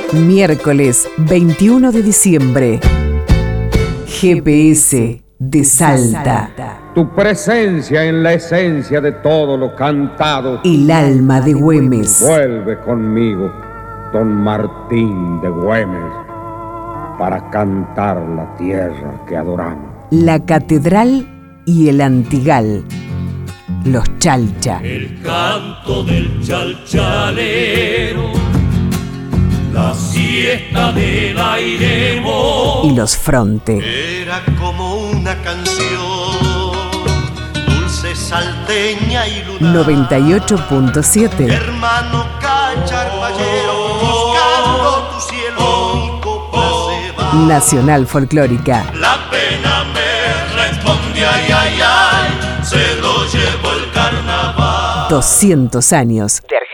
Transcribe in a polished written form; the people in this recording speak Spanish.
Miércoles 21 de diciembre. GPS de Salta. Tu presencia en la esencia de todo lo cantado. El alma de Güemes. Vuelve conmigo, don Martín de Güemes, para cantar la tierra que adoramos. La catedral y el Antigal. Los Chalcha. El canto del chalchalero, la siesta del airemo y los Fronte. Era como una canción, dulce, salteña y lunar. 98.7. Hermano cacharpallero, buscando tu cielo, mi copla se va. Nacional Folclórica. La pena me responde ay, ay, ay, se lo llevó el carnaval. 200 años de